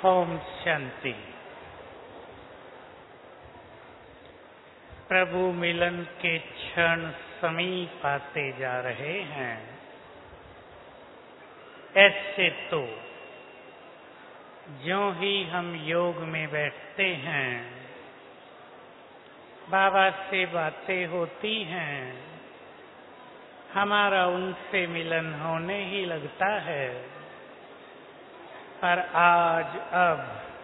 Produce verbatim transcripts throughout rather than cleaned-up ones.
ओम शांति। प्रभु मिलन के क्षण समीप आते जा रहे हैं। ऐसे तो ज्यों ही हम योग में बैठते हैं, बाबा से बातें होती हैं, हमारा उनसे मिलन होने ही लगता है। पर आज अब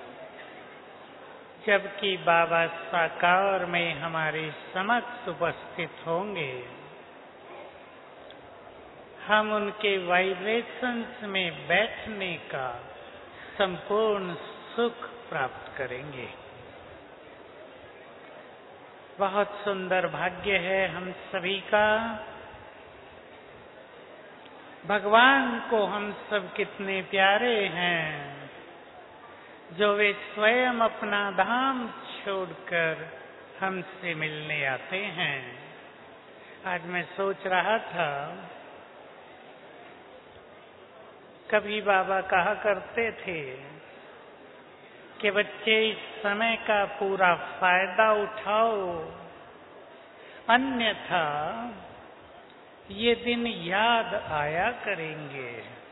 जबकि बाबा साकार में हमारे समक्ष उपस्थित होंगे, हम उनके वाइब्रेशंस में बैठने का संपूर्ण सुख प्राप्त करेंगे। बहुत सुंदर भाग्य है हम सभी का। भगवान को हम सब कितने प्यारे हैं, जो वे स्वयं अपना धाम छोड़कर हमसे मिलने आते हैं। आज मैं सोच रहा था, कभी बाबा कहा करते थे कि बच्चे इस समय का पूरा फायदा उठाओ, अन्यथा ये दिन याद आया करेंगे।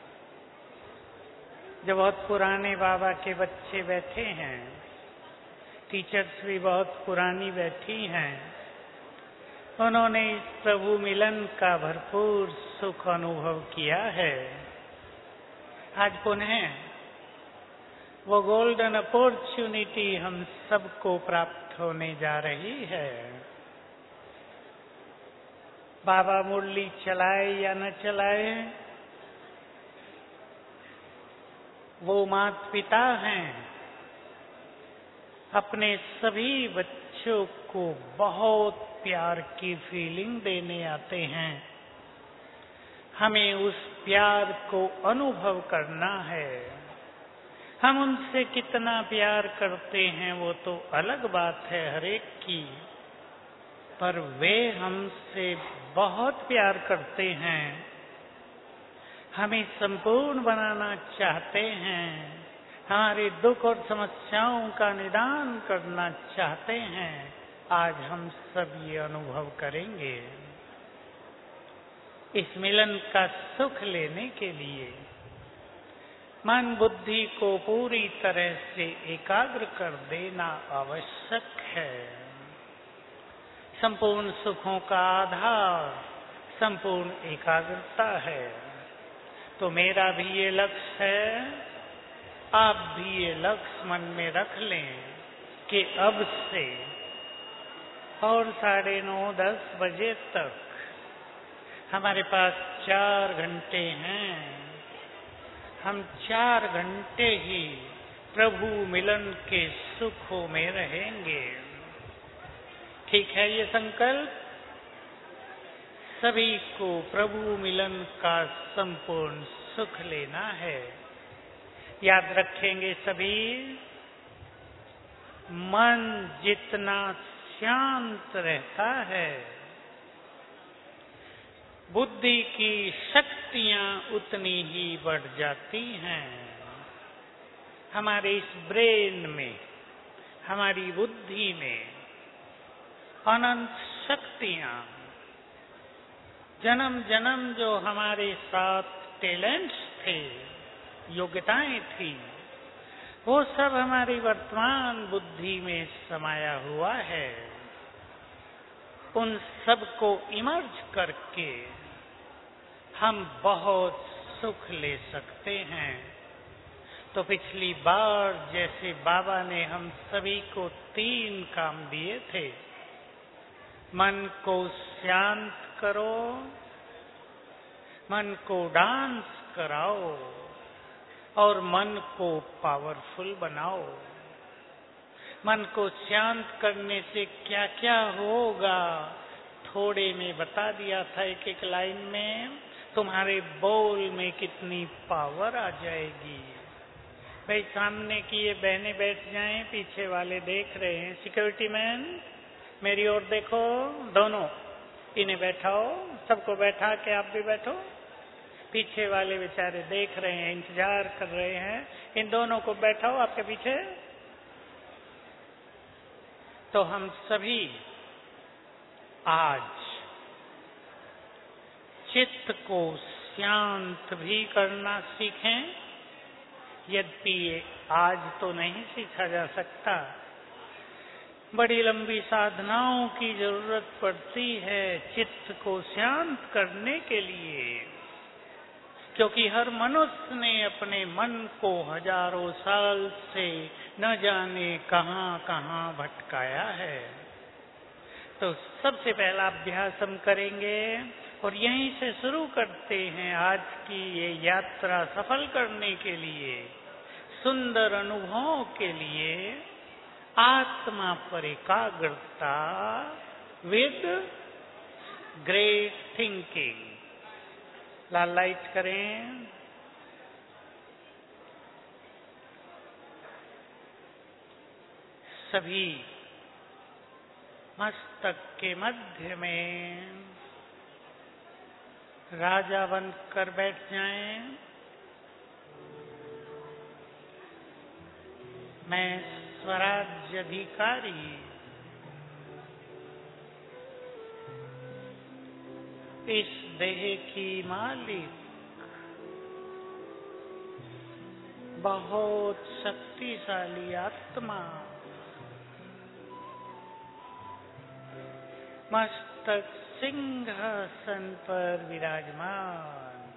जो बहुत पुराने बाबा के बच्चे बैठे हैं, टीचर्स भी बहुत पुरानी बैठी हैं, उन्होंने इस प्रभु मिलन का भरपूर सुख अनुभव किया है। आज पुनः वो गोल्डन अपॉर्चुनिटी हम सबको प्राप्त होने जा रही है। बाबा मुरली चलाए या न चलाए, वो माता पिता हैं, अपने सभी बच्चों को बहुत प्यार की फीलिंग देने आते हैं। हमें उस प्यार को अनुभव करना है। हम उनसे कितना प्यार करते हैं वो तो अलग बात है हर एक की, पर वे हमसे बहुत प्यार करते हैं, हमें संपूर्ण बनाना चाहते हैं, हमारे दुख और समस्याओं का निदान करना चाहते हैं। आज हम सब ये अनुभव करेंगे। इस मिलन का सुख लेने के लिए मन बुद्धि को पूरी तरह से एकाग्र कर देना आवश्यक है। संपूर्ण सुखों का आधार संपूर्ण एकाग्रता है। तो मेरा भी ये लक्ष्य है, आप भी ये लक्ष्य मन में रख लें कि अब से और साढ़े नौ दस बजे तक हमारे पास चार घंटे हैं। हम चार घंटे ही प्रभु मिलन के सुखों में रहेंगे। ठीक है ये संकल्प? सभी को प्रभु मिलन का संपूर्ण सुख लेना है। याद रखेंगे सभी, मन जितना शांत रहता है, बुद्धि की शक्तियां उतनी ही बढ़ जाती हैं। हमारे इस ब्रेन में, हमारी बुद्धि में अनंत शक्तियां, जन्म जन्म जो हमारे साथ टैलेंट्स थे, योग्यताएं थी, वो सब हमारी वर्तमान बुद्धि में समाया हुआ है। उन सब को इमर्ज करके हम बहुत सुख ले सकते हैं। तो पिछली बार जैसे बाबा ने हम सभी को तीन काम दिए थे, मन को शांत करो, मन को डांस कराओ और मन को पावरफुल बनाओ। मन को शांत करने से क्या क्या होगा थोड़े में बता दिया था, एक एक लाइन में। तुम्हारे बोल में कितनी पावर आ जाएगी। भाई सामने की ये बहनें बैठ जाएं, पीछे वाले देख रहे हैं, सिक्योरिटी मैन मेरी ओर देखो, दोनों इन्हें बैठाओ, सबको बैठा के आप भी बैठो। पीछे वाले बेचारे देख रहे हैं, इंतजार कर रहे हैं। इन दोनों को बैठाओ आपके पीछे। तो हम सभी आज चित्त को शांत भी करना सीखें। यद्यपि ये आज तो नहीं सीखा जा सकता, बड़ी लंबी साधनाओं की जरूरत पड़ती है चित्त को शांत करने के लिए, क्योंकि हर मनुष्य ने अपने मन को हजारों साल से न जाने कहां कहां भटकाया है। तो सबसे पहला अभ्यास हम करेंगे और यहीं से शुरू करते हैं आज की ये यात्रा सफल करने के लिए, सुंदर अनुभवों के लिए। आत्मा पर एकाग्रता विद ग्रेट थिंकिंग। लाल लाइट करें। सभी मस्तक के मध्य में राजा बनकर बैठ जाएं। मैं स्वराज्य अधिकारी, इस देह की मालिक, बहुत शक्तिशाली आत्मा, मस्तक सिंहासन पर विराजमान।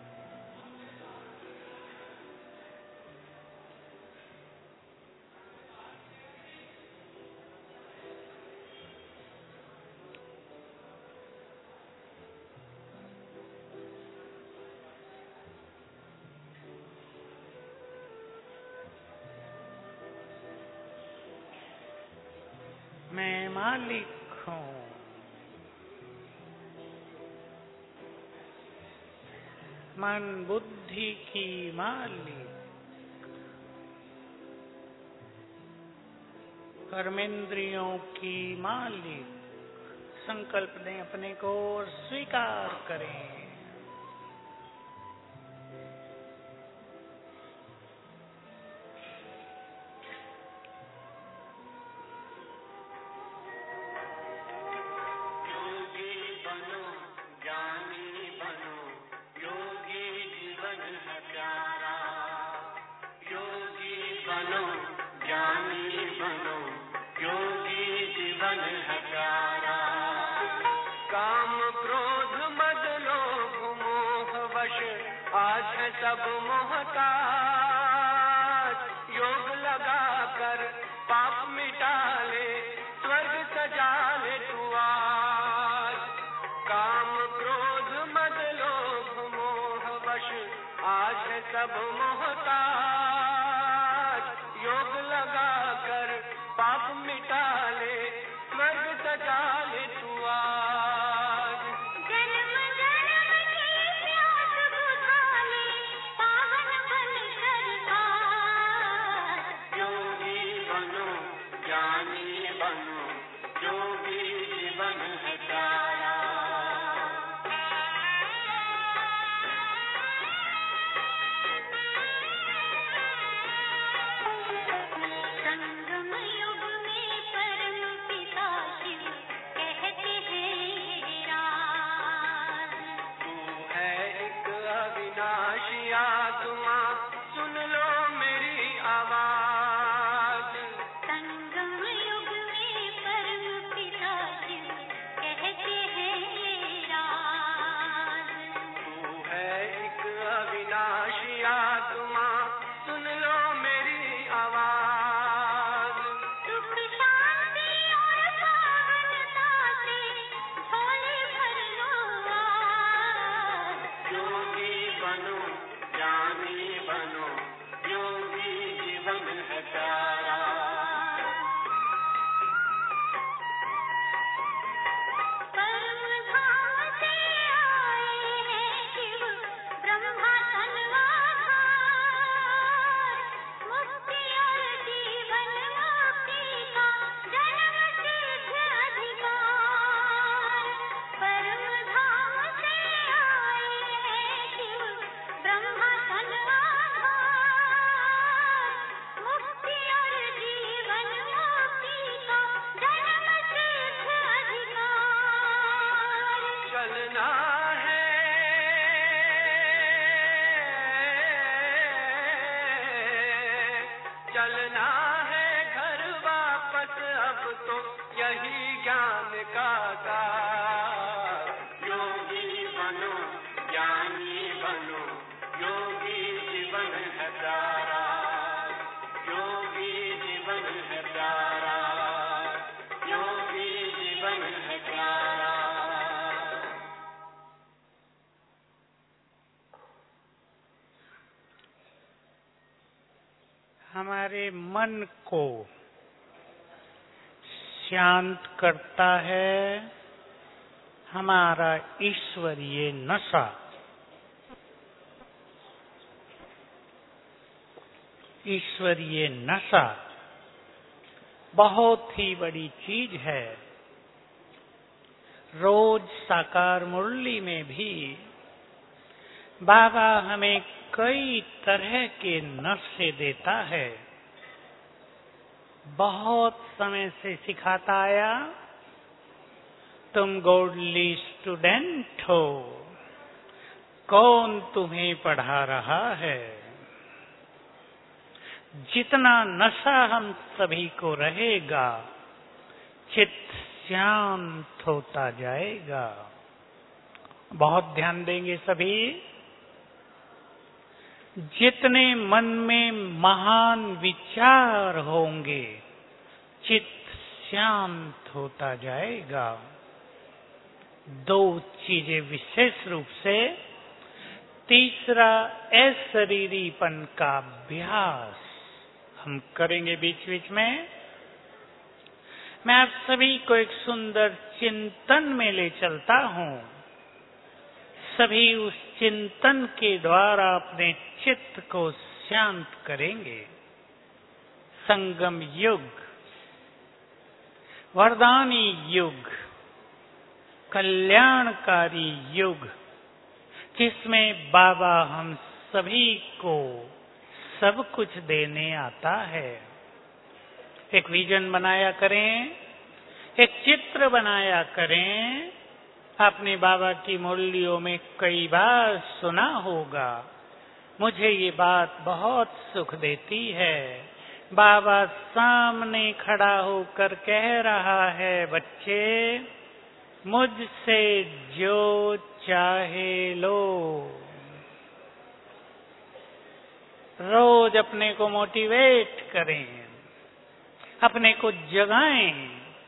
मैं मालिक हूँ, मन बुद्धि की मालिक, कर्मेंद्रियों की मालिक। संकल्प दें अपने को और स्वीकार करें। सब मोहताज योग लगा कर पाप मिटा ले, स्वर्ग सजा ले तू आज। काम क्रोध मद लोभ मोह वश आज है सब मोहताज, योग लगा कर पाप मिटा ले, स्वर्ग सजा ले तू आज। चलना है घर वापस अब तो यही ज्ञान का सार। योगी बनो ज्ञानी बनो, योगी जीवन है प्यारा, योगी जीवन है प्यारा, योगी जीवन है प्यारा। हमारे मन को शांत करता है हमारा ईश्वरीय नशा। ईश्वरीय नशा बहुत ही बड़ी चीज है। रोज साकार मुरली में भी बाबा हमें कई तरह के नशे देता है। बहुत समय से सिखाता आया, तुम गॉडली स्टूडेंट हो, कौन तुम्हें पढ़ा रहा है। जितना नशा हम सभी को रहेगा, चित्त शांत होता जाएगा। बहुत ध्यान देंगे सभी। जितने मन में महान विचार होंगे, चित्त शांत होता जाएगा। दो चीजें विशेष रूप से। तीसरा, अशरीरीपन का अभ्यास हम करेंगे बीच बीच में। मैं आप सभी को एक सुंदर चिंतन में ले चलता हूं। सभी उस चिंतन के द्वारा अपने चित्त को शांत करेंगे। संगम युग, वरदानी युग, कल्याणकारी युग, जिसमें बाबा हम सभी को सब कुछ देने आता है। एक विजन बनाया करें, एक चित्र बनाया करें। आपने बाबा की मुरलियों में कई बार सुना होगा। मुझे ये बात बहुत सुख देती है। बाबा सामने खड़ा होकर कह रहा है, बच्चे मुझसे जो चाहे लो। रोज अपने को मोटिवेट करें, अपने को जगाएं।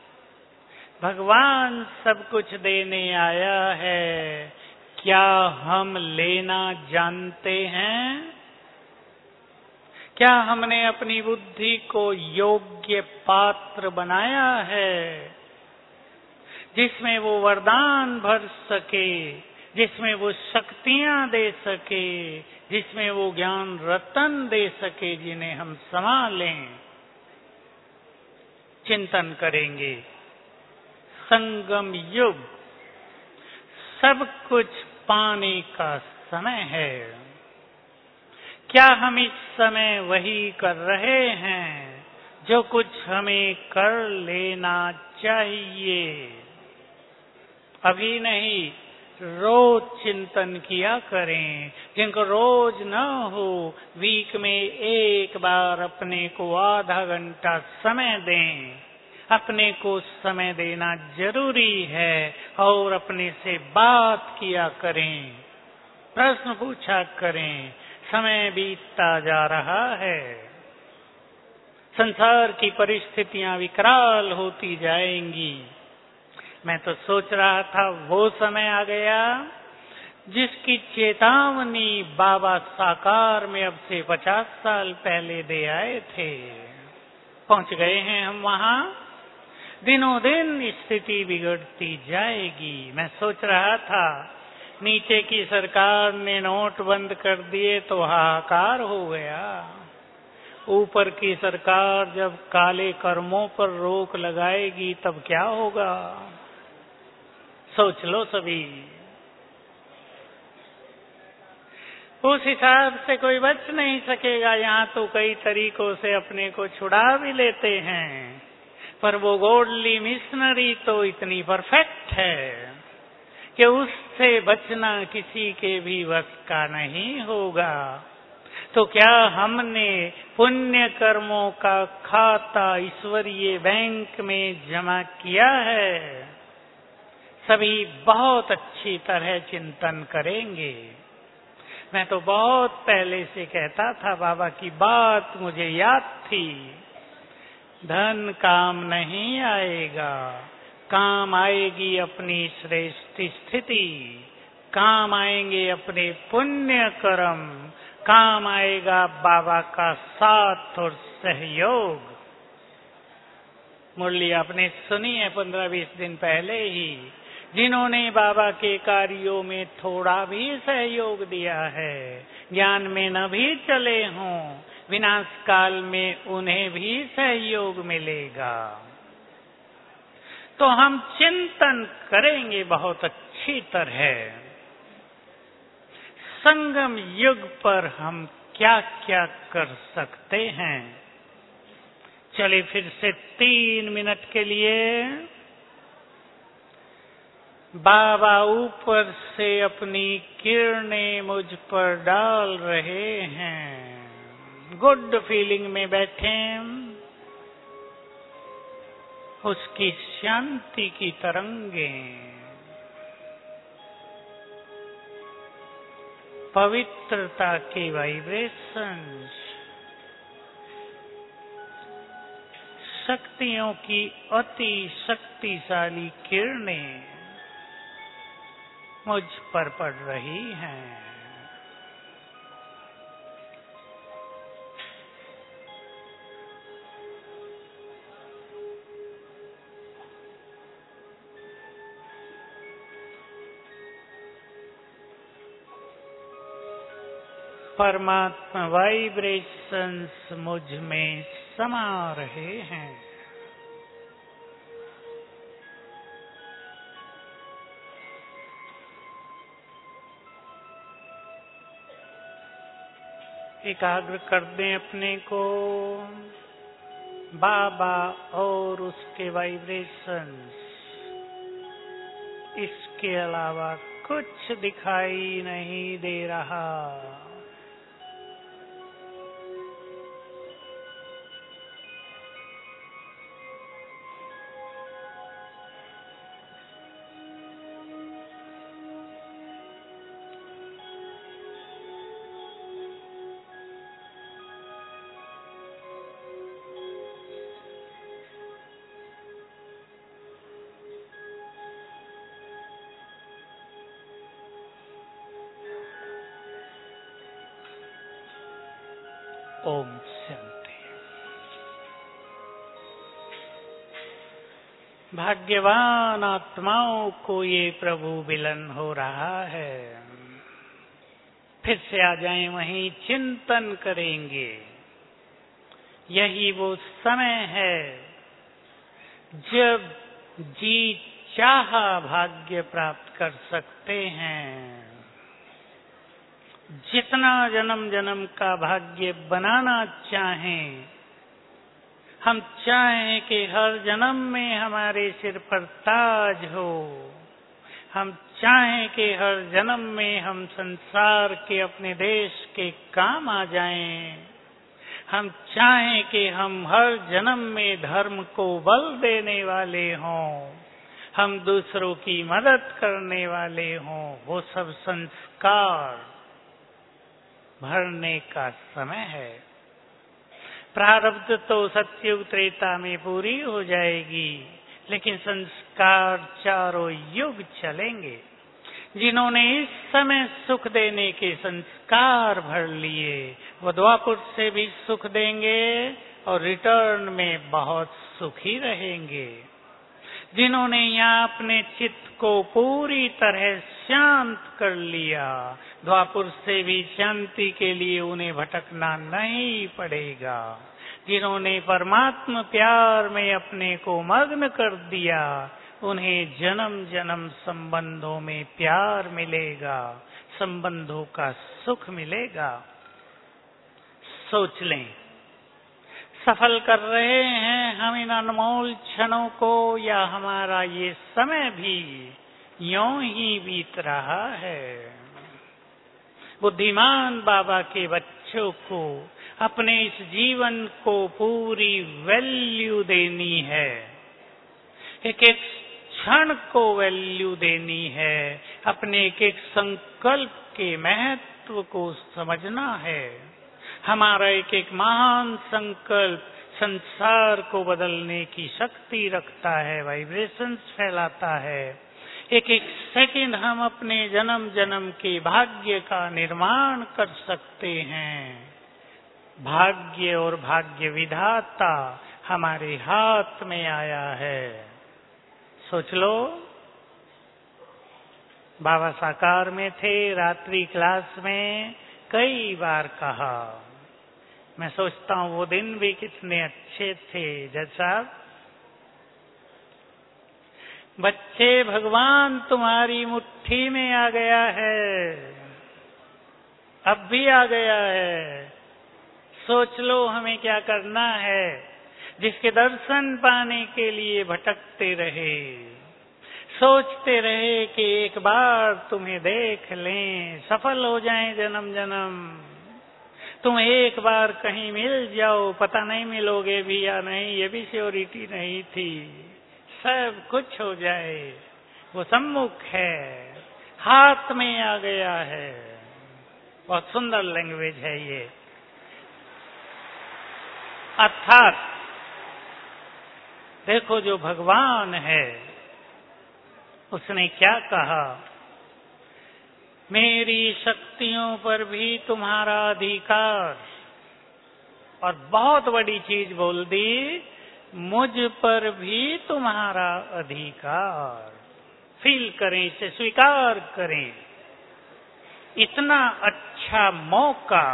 भगवान सब कुछ देने आया है, क्या हम लेना जानते हैं? क्या हमने अपनी बुद्धि को योग्य पात्र बनाया है, जिसमें वो वरदान भर सके, जिसमें वो शक्तियां दे सके, जिसमें वो ज्ञान रतन दे सके, जिन्हें हम संभालें। चिंतन करेंगे। संगम युग, सब कुछ पाने का समय है। क्या हम इस समय वही कर रहे हैं जो कुछ हमें कर लेना चाहिए? अभी नहीं, रोज चिंतन किया करें। जिनको रोज न हो, वीक में एक बार अपने को आधा घंटा समय दें। अपने को समय देना जरूरी है और अपने से बात किया करें, प्रश्न पूछा करें। समय बीतता जा रहा है, संसार की परिस्थितियां विकराल होती जाएंगी। मैं तो सोच रहा था वो समय आ गया जिसकी चेतावनी बाबा साकार में अब से पचास साल पहले दे आए थे। पहुंच गए हैं हम वहां। दिनों दिन स्थिति बिगड़ती जाएगी। मैं सोच रहा था नीचे की सरकार ने नोट बंद कर दिए तो हाहाकार हो गया। ऊपर की सरकार जब काले कर्मों पर रोक लगाएगी तब क्या होगा? सोच लो सभी। उस हिसाब से कोई बच नहीं सकेगा। यहाँ तो कई तरीकों से अपने को छुड़ा भी लेते हैं, पर वो गॉडली मिशनरी तो इतनी परफेक्ट है कि उससे बचना किसी के भी वश का नहीं होगा। तो क्या हमने पुण्य कर्मों का खाता ईश्वरीय बैंक में जमा किया है? सभी बहुत अच्छी तरह चिंतन करेंगे। मैं तो बहुत पहले से कहता था, बाबा की बात मुझे याद थी, धन काम नहीं आएगा, काम आएगी अपनी श्रेष्ठ स्थिति, काम आएंगे अपने पुण्य कर्म, काम आएगा बाबा का साथ और सहयोग। मुरली आपने सुनी है पंद्रह बीस दिन पहले ही, जिन्होंने बाबा के कार्यों में थोड़ा भी सहयोग दिया है, ज्ञान में न भी चले हों, विनाश काल में उन्हें भी सहयोग मिलेगा। तो हम चिंतन करेंगे बहुत अच्छी तरह, संगम युग पर हम क्या क्या कर सकते हैं। चलिए फिर से तीन मिनट के लिए बाबा ऊपर से अपनी किरणें मुझ पर डाल रहे हैं। गुड फीलिंग में बैठे, उसकी शांति की तरंगें, पवित्रता के वाइब्रेशंस, शक्तियों की अति शक्तिशाली किरणें मुझ पर पड़ रही हैं। परमात्मा वाइब्रेशंस मुझ में समा रहे हैं। एकाग्र कर दें अपने को बाबा और उसके वाइब्रेशंस, इसके अलावा कुछ दिखाई नहीं दे रहा। ओम शांति। भाग्यवान आत्माओं को ये प्रभु मिलन हो रहा है। फिर से आ जाएं, वहीं चिंतन करेंगे। यही वो समय है जब जी चाहा भाग्य प्राप्त कर सकते हैं। जितना जन्म जन्म का भाग्य बनाना चाहें, हम चाहें कि हर जन्म में हमारे सिर पर ताज हो, हम चाहें कि हर जन्म में हम संसार के अपने देश के काम आ जाएं, हम चाहें कि हम हर जन्म में धर्म को बल देने वाले हों, हम दूसरों की मदद करने वाले हों, वो सब संस्कार भरने का समय है। प्रारब्ध तो सतयुग त्रेता में पूरी हो जाएगी, लेकिन संस्कार चारों युग चलेंगे। जिन्होंने इस समय सुख देने के संस्कार भर लिए, वो द्वापुर से भी सुख देंगे और रिटर्न में बहुत सुखी रहेंगे। जिन्होंने यहाँ अपने चित्त को पूरी तरह शांत कर लिया, द्वापुर से भी शांति के लिए उन्हें भटकना नहीं पड़ेगा। जिन्होंने परमात्मा प्यार में अपने को मग्न कर दिया, उन्हें जन्म जन्म संबंधों में प्यार मिलेगा, संबंधों का सुख मिलेगा। सोच लें, सफल कर रहे हैं हम इन अनमोल क्षणों को, या हमारा ये समय भी यूं ही बीत रहा है। बुद्धिमान बाबा के बच्चों बच्चों को अपने इस जीवन को पूरी वैल्यू देनी है, एक एक क्षण को वैल्यू देनी है, अपने एक एक संकल्प के महत्व को समझना है। हमारा एक एक महान संकल्प संसार को बदलने की शक्ति रखता है, वाइब्रेशंस फैलाता है। एक एक सेकंड हम अपने जन्म जन्म के भाग्य का निर्माण कर सकते हैं। भाग्य और भाग्य विधाता हमारे हाथ में आया है। सोच लो, बाबा साकार में थे, रात्रि क्लास में कई बार कहा। मैं सोचता हूँ वो दिन भी कितने अच्छे थे। जज साहब, बच्चे भगवान तुम्हारी मुट्ठी में आ गया है, अब भी आ गया है। सोच लो हमें क्या करना है। जिसके दर्शन पाने के लिए भटकते रहे, सोचते रहे कि एक बार तुम्हें देख लें, सफल हो जाएं जन्म जन्म, तुम एक बार कहीं मिल जाओ, पता नहीं मिलोगे भी या नहीं, ये भी श्योरिटी नहीं थी। सब कुछ हो जाए, वो सम्मुख है, हाथ में आ गया है। बहुत सुंदर लैंग्वेज है ये। अर्थात देखो, जो भगवान है उसने क्या कहा, मेरी शक्तियों पर भी तुम्हारा अधिकार, और बहुत बड़ी चीज बोल दी, मुझ पर भी तुम्हारा अधिकार। फील करें, इसे स्वीकार करें। इतना अच्छा मौका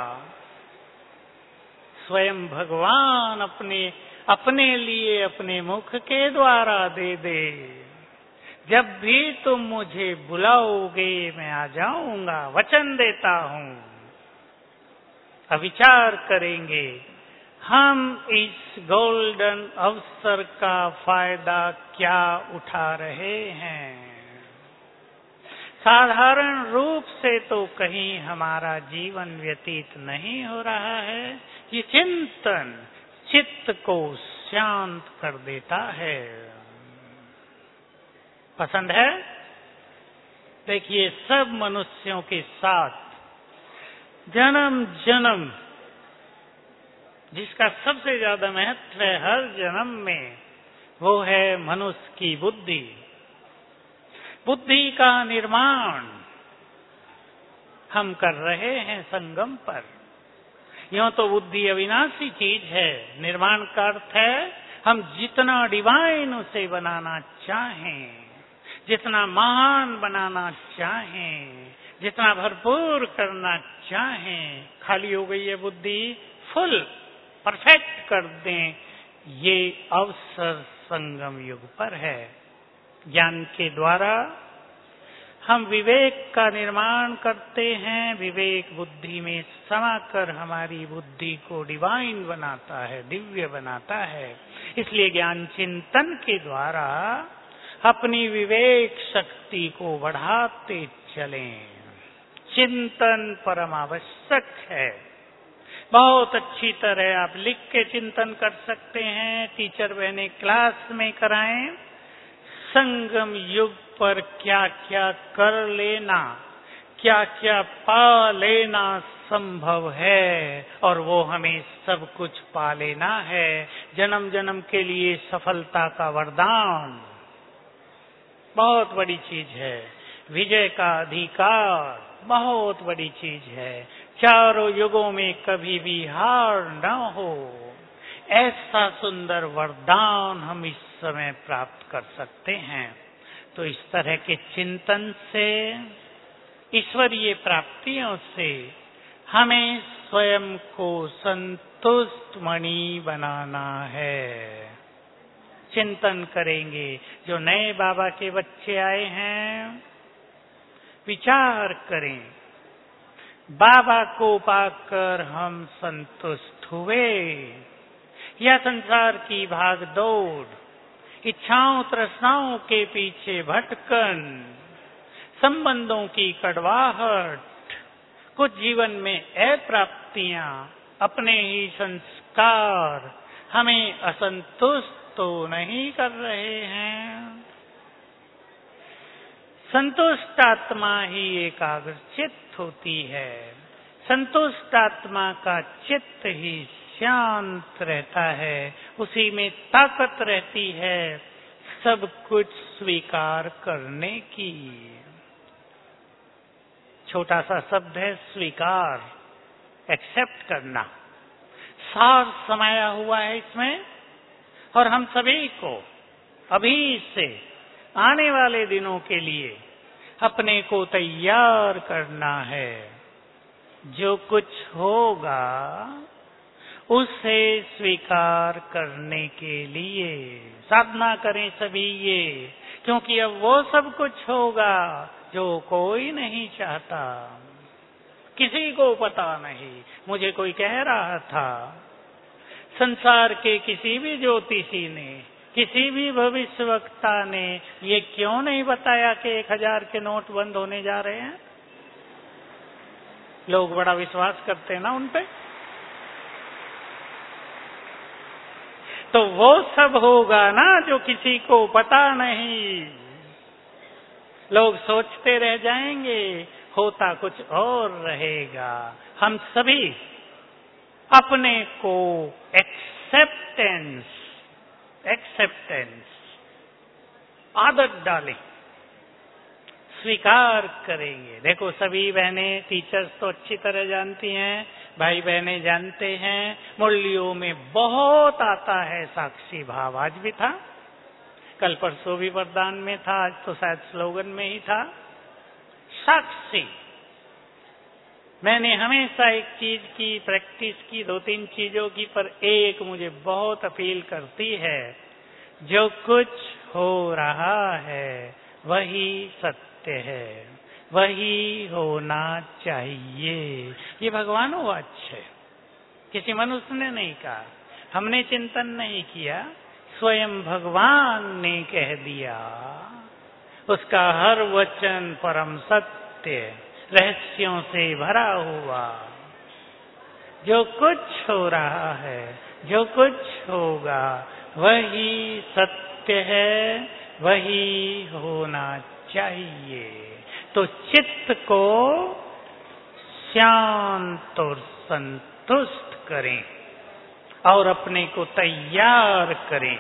स्वयं भगवान अपने अपने लिए अपने मुख के द्वारा दे दे। जब भी तुम मुझे बुलाओगे मैं आ जाऊंगा, वचन देता हूं। अब विचार करेंगे, हम इस गोल्डन अवसर का फायदा क्या उठा रहे हैं। साधारण रूप से तो कहीं हमारा जीवन व्यतीत नहीं हो रहा है। ये चिंतन चित्त को शांत कर देता है। पसंद है? देखिए, सब मनुष्यों के साथ जन्म जन्म जिसका सबसे ज्यादा महत्व है हर जन्म में, वो है मनुष्य की बुद्धि। बुद्धि का निर्माण हम कर रहे हैं संगम पर। यूं तो बुद्धि अविनाशी चीज है। निर्माण का अर्थ है हम जितना डिवाइन उसे बनाना चाहें, जितना महान बनाना चाहें, जितना भरपूर करना चाहें। खाली हो गई है बुद्धि, फुल परफेक्ट कर दें, ये अवसर संगम युग पर है। ज्ञान के द्वारा हम विवेक का निर्माण करते हैं। विवेक बुद्धि में समाकर हमारी बुद्धि को डिवाइन बनाता है, दिव्य बनाता है। इसलिए ज्ञान चिंतन के द्वारा अपनी विवेक शक्ति को बढ़ाते चलें। चिंतन परम आवश्यक है। बहुत अच्छी तरह आप लिख के चिंतन कर सकते हैं। टीचर बहने क्लास में कराएं। संगम युग पर क्या क्या कर लेना, क्या क्या पा लेना संभव है, और वो हमें सब कुछ पा लेना है। जन्म जन्म के लिए सफलता का वरदान बहुत बड़ी चीज है। विजय का अधिकार बहुत बड़ी चीज है। चारों युगों में कभी भी हार न हो, ऐसा सुंदर वरदान हम इस समय प्राप्त कर सकते हैं। तो इस तरह के चिंतन से, ईश्वरीय प्राप्तियों से हमें स्वयं को संतुष्ट मणि बनाना है। चिंतन करेंगे। जो नए बाबा के बच्चे आए हैं, विचार करें, बाबा को पाकर हम संतुष्ट हुए या संसार की भाग दौड़, इच्छाओं तृष्णाओं के पीछे भटकन, संबंधों की कड़वाहट, कुछ जीवन में अप्राप्त शक्तियां, अपने ही संस्कार हमें असंतुष्ट तो नहीं कर रहे हैं। संतुष्ट आत्मा ही एकाग्र चित्त होती है। संतुष्ट आत्मा का चित्त ही शांत रहता है, उसी में ताकत रहती है सब कुछ स्वीकार करने की। छोटा सा शब्द है स्वीकार, एक्सेप्ट करना, सार समाया हुआ है इसमें। और हम सभी को अभी से आने वाले दिनों के लिए अपने को तैयार करना है। जो कुछ होगा उसे स्वीकार करने के लिए साधना करें सभी ये, क्योंकि अब वो सब कुछ होगा जो कोई नहीं चाहता, किसी को पता नहीं। मुझे कोई कह रहा था, संसार के किसी भी ज्योतिषी ने, किसी भी भविष्यवक्ता ने ये क्यों नहीं बताया कि एक हजार के नोट बंद होने जा रहे हैं। लोग बड़ा विश्वास करते हैं ना उन पे। तो वो सब होगा ना जो किसी को पता नहीं। लोग सोचते रह जाएंगे, होता कुछ और रहेगा। हम सभी अपने को एक्सेप्टेंस एक्सेप्टेंस आदत डालें, स्वीकार करेंगे। देखो सभी बहनें, टीचर्स तो अच्छी तरह जानती हैं, भाई बहनें जानते हैं, मुरलियों में बहुत आता है साक्षी भाव। आज भी था, कल परसों भी वरदान में था, आज तो शायद स्लोगन में ही था। साक्षी। मैंने हमेशा एक चीज की प्रैक्टिस की, दो तीन चीजों की, पर एक मुझे बहुत अपील करती है। जो कुछ हो रहा है वही सत्य है, वही होना चाहिए। ये भगवानोवाच है, किसी मनुष्य ने नहीं कहा, हमने चिंतन नहीं किया, स्वयं भगवान ने कह दिया। उसका हर वचन परम सत्य, रहस्यों से भरा हुआ। जो कुछ हो रहा है, जो कुछ होगा वही सत्य है, वही होना चाहिए। तो चित्त को शांत और संतुष्ट करें और अपने को तैयार करें।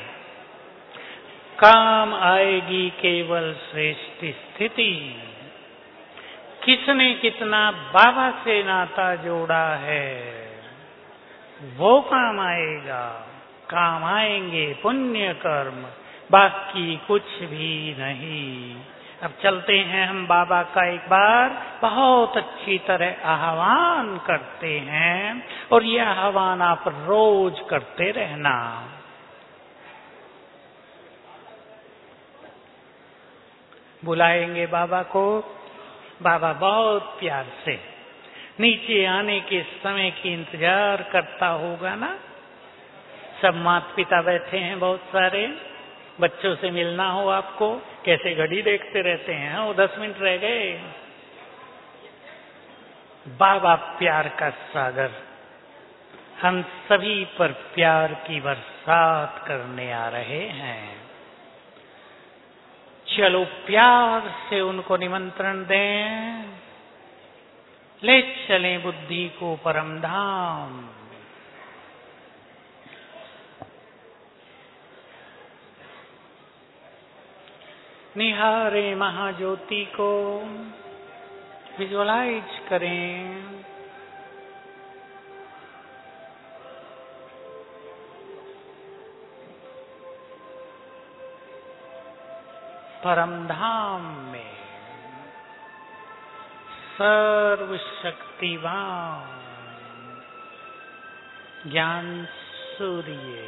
काम आएगी केवल श्रेष्ठ स्थिति। किसने कितना बाबा से नाता जोड़ा है वो काम आएगा। काम आएंगे पुण्य कर्म, बाकी कुछ भी नहीं। अब चलते हैं हम बाबा का एक बार बहुत अच्छी तरह आह्वान करते हैं, और यह आह्वान आप रोज करते रहना। बुलाएंगे बाबा को। बाबा बहुत प्यार से नीचे आने के समय की इंतजार करता होगा ना। सब माता पिता बैठे हैं, बहुत सारे बच्चों से मिलना हो आपको, कैसे घड़ी देखते रहते हैं, वो दस मिनट रह गए। बाबा प्यार का सागर हम सभी पर प्यार की बरसात करने आ रहे हैं। चलो प्यार से उनको निमंत्रण दें, ले चलें बुद्धि को परम धाम। निहारे महाज्योति को, विजुअलाइज करें। परम धाम में सर्वशक्तिवान ज्ञान सूर्य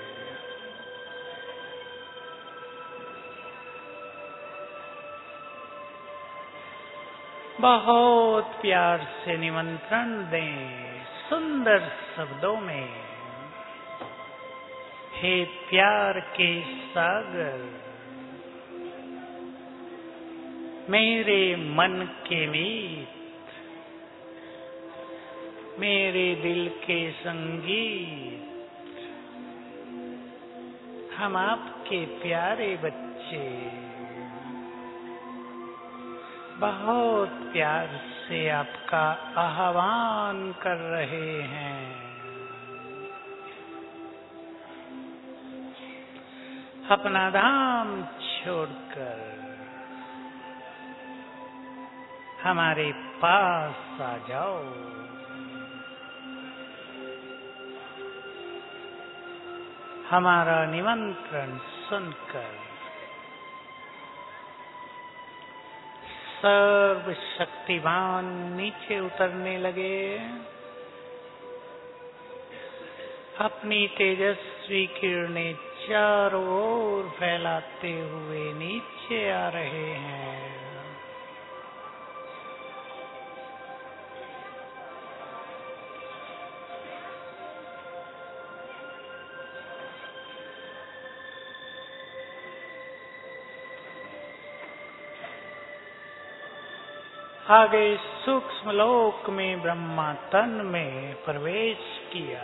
बहुत प्यार से निमंत्रण दें सुंदर शब्दों में। हे प्यार के सागर, मेरे मन के मीत, मेरे दिल के संगीत, हम आपके प्यारे बच्चे बहुत प्यार से आपका आह्वान कर रहे हैं। अपना धाम छोड़कर हमारे पास आ जाओ। हमारा निमंत्रण सुनकर सर्वशक्तिमान नीचे उतरने लगे। अपनी तेजस्वी किरणें चारों ओर फैलाते हुए नीचे आ रहे हैं। आगे सूक्ष्म लोक में ब्रह्मा तन में प्रवेश किया।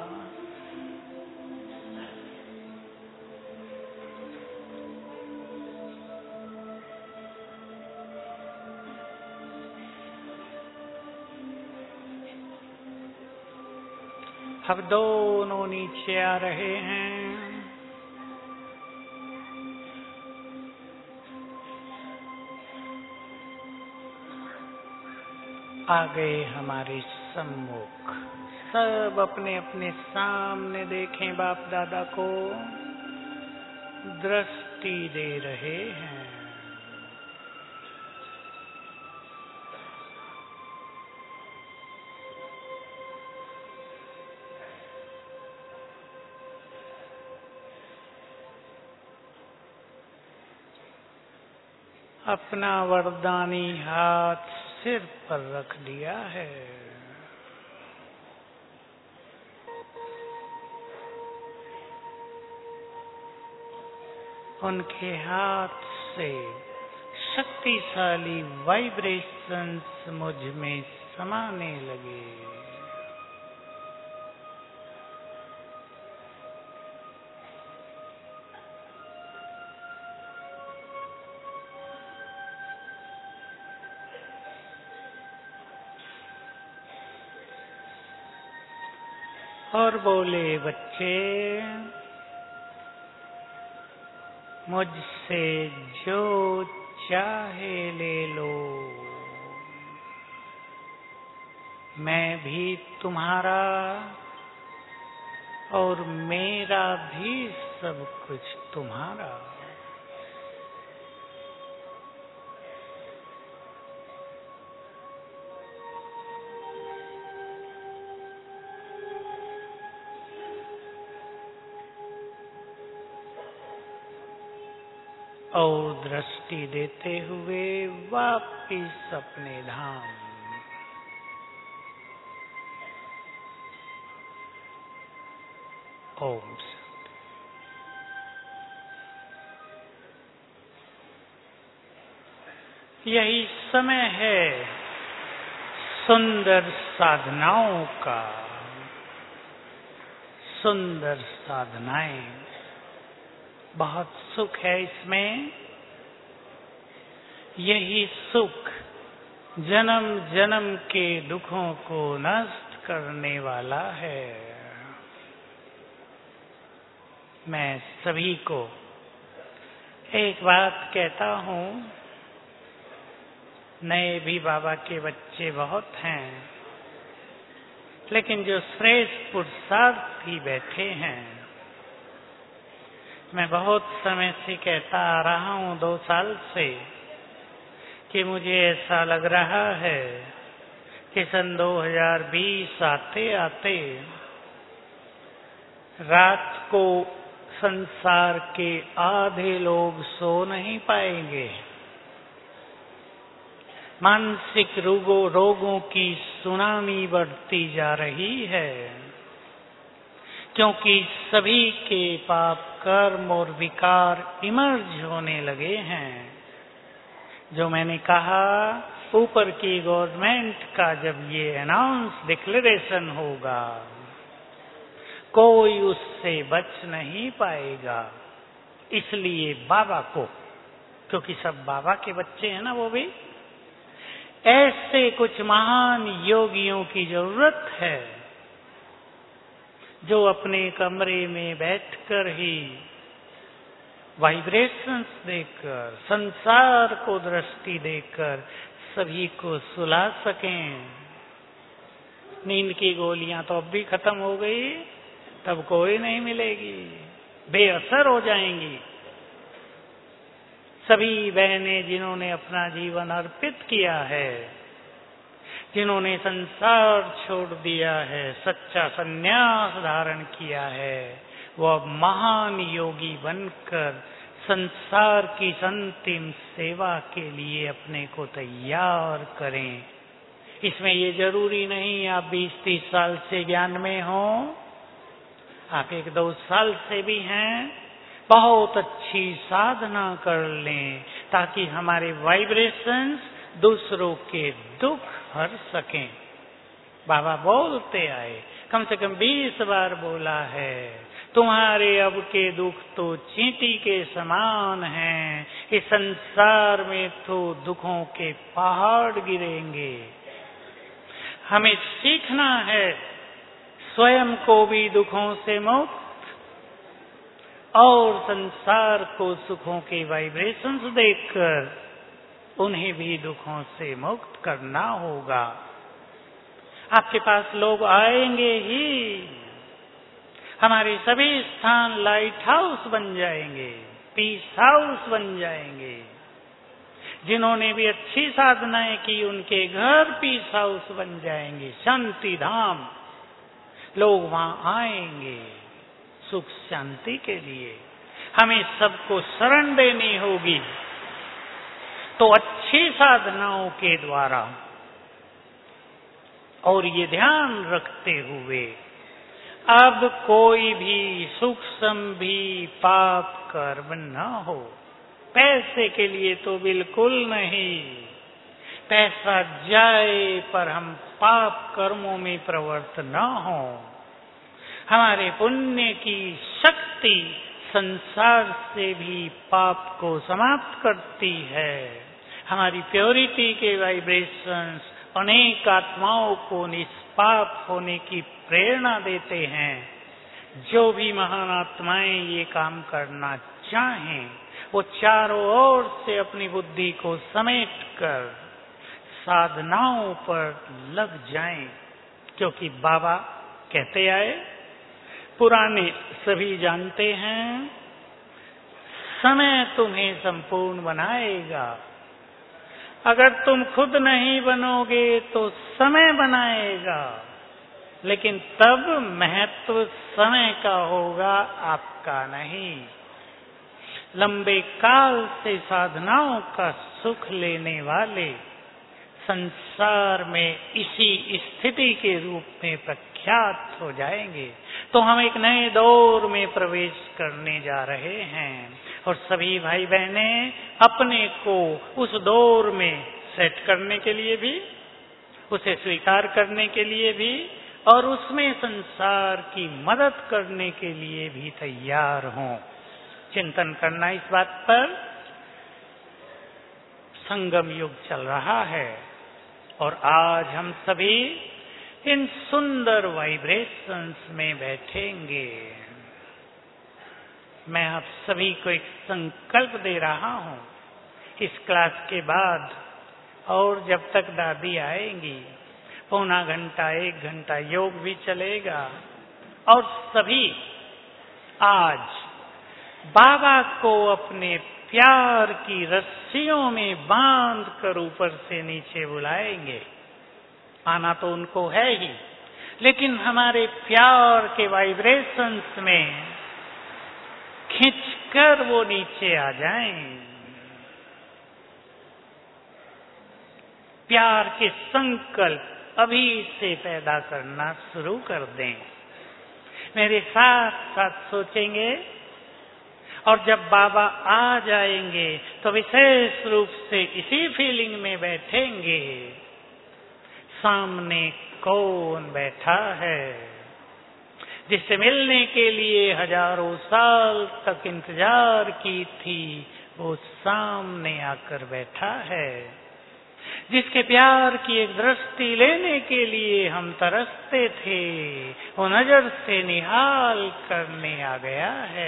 अब दोनों नीचे आ रहे हैं। आ गए हमारे सम्मुख। सब अपने अपने सामने देखें, बाप दादा को दृष्टि दे रहे हैं। अपना वरदानी हाथ सिर पर रख दिया है। उनके हाथ से शक्तिशाली वाइब्रेशंस मुझ में समाने लगे। और बोले, बच्चे मुझसे जो चाहे ले लो, मैं भी तुम्हारा और मेरा भी सब कुछ तुम्हारा। और दृष्टि देते हुए वापिस अपने धाम। ओम शांति। यही समय है सुंदर साधनाओं का। सुंदर साधनाएं, बहुत सुख है इसमें। यही सुख जन्म जन्म के दुखों को नष्ट करने वाला है। मैं सभी को एक बात कहता हूँ, नए भी बाबा के बच्चे बहुत हैं, लेकिन जो श्रेष्ठ पुरुषार्थी बैठे हैं, मैं बहुत समय से कहता आ रहा हूँ, दो साल से, कि मुझे ऐसा लग रहा है कि सन दो हज़ार बीस आते आते रात को संसार के आधे लोग सो नहीं पाएंगे। मानसिक रोगों रोगों की सुनामी बढ़ती जा रही है, क्योंकि सभी के पाप कर्म और विकार इमर्ज होने लगे हैं। जो मैंने कहा ऊपर की गवर्नमेंट का जब ये अनाउंस डिक्लेरेशन होगा, कोई उससे बच नहीं पाएगा। इसलिए बाबा को, क्योंकि सब बाबा के बच्चे हैं ना वो भी, ऐसे कुछ महान योगियों की जरूरत है जो अपने कमरे में बैठकर ही वाइब्रेशंस देकर, संसार को दृष्टि देकर सभी को सुला सकें। नींद की गोलियां तो अब भी खत्म हो गई, तब कोई नहीं मिलेगी, बेअसर हो जाएंगी। सभी बहनें जिन्होंने अपना जीवन अर्पित किया है, जिन्होंने संसार छोड़ दिया है, सच्चा संन्यास धारण किया है, वो अब महान योगी बनकर संसार की अंतिम सेवा के लिए अपने को तैयार करें। इसमें ये जरूरी नहीं आप बीस तीस साल से ज्ञान में हो, आप एक दो साल से भी हैं, बहुत अच्छी साधना कर लें ताकि हमारे वाइब्रेशंस दूसरों के दुख हर सकें। बाबा बोलते आए, कम से कम बीस बार बोला है, तुम्हारे अब के दुख तो चींटी के समान हैं, इस संसार में तो दुखों के पहाड़ गिरेंगे। हमें सीखना है स्वयं को भी दुखों से मुक्त और संसार को सुखों के वाइब्रेशंस देकर उन्हें भी दुखों से मुक्त करना होगा। आपके पास लोग आएंगे ही, हमारे सभी स्थान लाइट हाउस बन जाएंगे, पीस हाउस बन जाएंगे। जिन्होंने भी अच्छी साधनाएं की उनके घर पीस हाउस बन जाएंगे, शांति धाम। लोग वहां आएंगे सुख शांति के लिए। हमें सबको शरण देनी होगी, तो अच्छी साधनाओं के द्वारा, और ये ध्यान रखते हुए अब कोई भी सूक्ष्म भी पाप कर्म न हो। पैसे के लिए तो बिल्कुल नहीं, पैसा जाए पर हम पाप कर्मों में प्रवृत्त न हो। हमारे पुण्य की शक्ति संसार से भी पाप को समाप्त करती है। हमारी प्योरिटी के वाइब्रेशंस अनेक आत्माओं को निष्पाप होने की प्रेरणा देते हैं। जो भी महान आत्माएं ये काम करना चाहें, वो चारों ओर से अपनी बुद्धि को समेटकर साधनाओं पर लग जाएं, क्योंकि बाबा कहते आए, पुराने सभी जानते हैं, समय तुम्हें संपूर्ण बनाएगा। अगर तुम खुद नहीं बनोगे तो समय बनाएगा, लेकिन तब महत्व समय का होगा, आपका नहीं। लंबे काल से साधनाओं का सुख लेने वाले संसार में इसी स्थिति के रूप में प्रख्यात हो जाएंगे। तो हम एक नए दौर में प्रवेश करने जा रहे हैं, और सभी भाई बहनें अपने को उस दौर में सेट करने के लिए भी, उसे स्वीकार करने के लिए भी, और उसमें संसार की मदद करने के लिए भी तैयार हों। चिंतन करना इस बात पर। संगम युग चल रहा है और आज हम सभी इन सुंदर वाइब्रेशंस में बैठेंगे। मैं आप सभी को एक संकल्प दे रहा हूं, इस क्लास के बाद और जब तक दादी आएंगी, पौना घंटा एक घंटा योग भी चलेगा, और सभी आज बाबा को अपने प्यार की रस्सियों में बांध कर ऊपर से नीचे बुलाएंगे। आना तो उनको है ही, लेकिन हमारे प्यार के वाइब्रेशंस में खींचकर वो नीचे आ जाएं। प्यार के संकल्प अभी से पैदा करना शुरू कर दें। मेरे साथ साथ सोचेंगे और जब बाबा आ जाएंगे तो विशेष रूप से इसी फीलिंग में बैठेंगे, सामने कौन बैठा है जिससे मिलने के लिए हजारों साल तक इंतजार की थी, वो सामने आकर बैठा है। जिसके प्यार की एक दृष्टि लेने के लिए हम तरसते थे, वो नजर से निहाल करने आ गया है।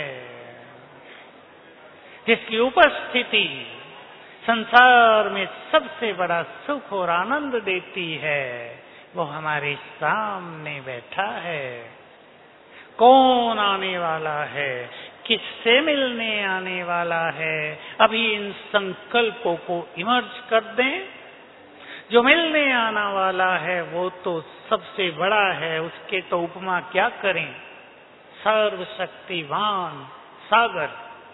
जिसकी उपस्थिति संसार में सबसे बड़ा सुख और आनंद देती है, वो हमारे सामने बैठा है। कौन आने वाला है, किससे मिलने आने वाला है, अभी इन संकल्पों को इमर्ज कर दें। जो मिलने आना वाला है वो तो सबसे बड़ा है, उसके तो उपमा क्या करें, सर्वशक्तिवान सागर।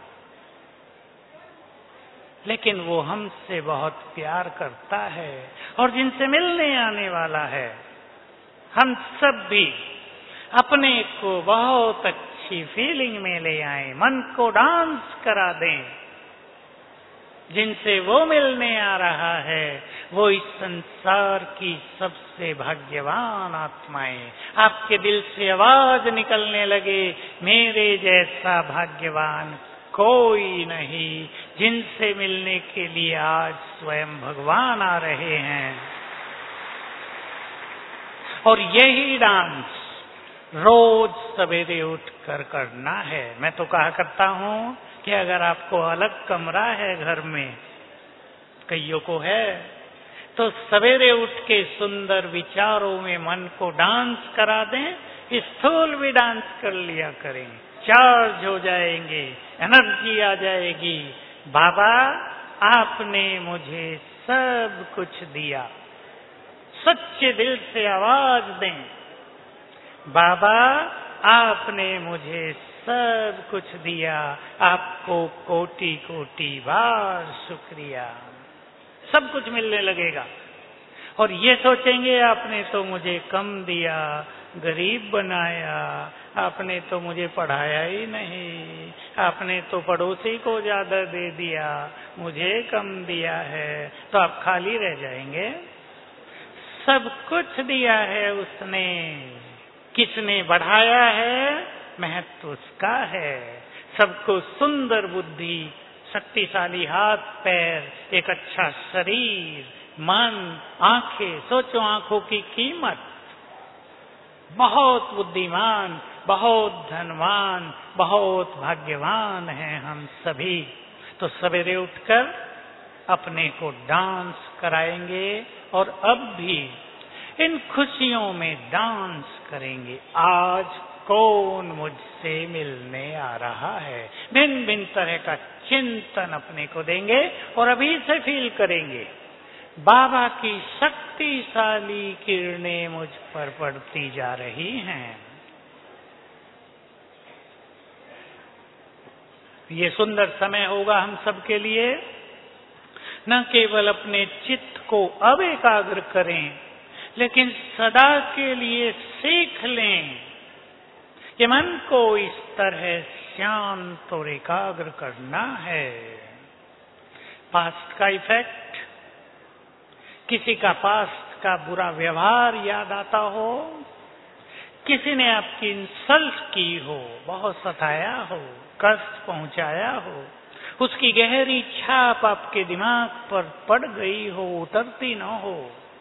लेकिन वो हमसे बहुत प्यार करता है, और जिनसे मिलने आने वाला है, हम सब भी अपने को बहुत अच्छी फीलिंग में ले आए, मन को डांस करा दें। जिनसे वो मिलने आ रहा है वो इस संसार की सबसे भाग्यवान आत्माएं। आपके दिल से आवाज निकलने लगे, मेरे जैसा भाग्यवान कोई नहीं। जिनसे मिलने के लिए आज स्वयं भगवान आ रहे हैं। और यही डांस रोज सवेरे उठकर करना है। मैं तो कहा करता हूं कि अगर आपको अलग कमरा है घर में, कईयों को है, तो सवेरे उठ के सुंदर विचारों में मन को डांस करा दें। स्थूल भी डांस कर लिया करें, चार्ज हो जाएंगे, एनर्जी आ जाएगी। बाबा आपने मुझे सब कुछ दिया, सच्चे दिल से आवाज दें, बाबा आपने मुझे सब कुछ दिया, आपको कोटि कोटि बार शुक्रिया। सब कुछ मिलने लगेगा। और ये सोचेंगे आपने तो मुझे कम दिया, गरीब बनाया, आपने तो मुझे पढ़ाया ही नहीं, आपने तो पड़ोसी को ज्यादा दे दिया, मुझे कम दिया है, तो आप खाली रह जाएंगे। सब कुछ दिया है उसने, किसने बढ़ाया है, महत्व उसका है। सबको सुंदर बुद्धि, शक्तिशाली हाथ पैर, एक अच्छा शरीर, मन, आंखें। सोचो आंखों की कीमत। बहुत बुद्धिमान, बहुत धनवान, बहुत भाग्यवान हैं हम सभी। तो सवेरे उठकर अपने को डांस कराएंगे और अब भी इन खुशियों में डांस करेंगे। आज कौन मुझसे मिलने आ रहा है, भिन्न भिन्न तरह का चिंतन अपने को देंगे और अभी से फील करेंगे बाबा की शक्तिशाली किरणें मुझ पर पड़ती जा रही हैं। ये सुंदर समय होगा हम सबके लिए। न केवल अपने चित्त को अब एकाग्र करें, लेकिन सदा के लिए सीख लें कि मन को इस तरह शांत और एकाग्र करना है। पास्ट का इफेक्ट, किसी का पास्ट का बुरा व्यवहार याद आता हो, किसी ने आपकी इंसल्ट की हो, बहुत सताया हो, कष्ट पहुंचाया हो, उसकी गहरी छाप आपके दिमाग पर पड़ गई हो, उतरती न हो,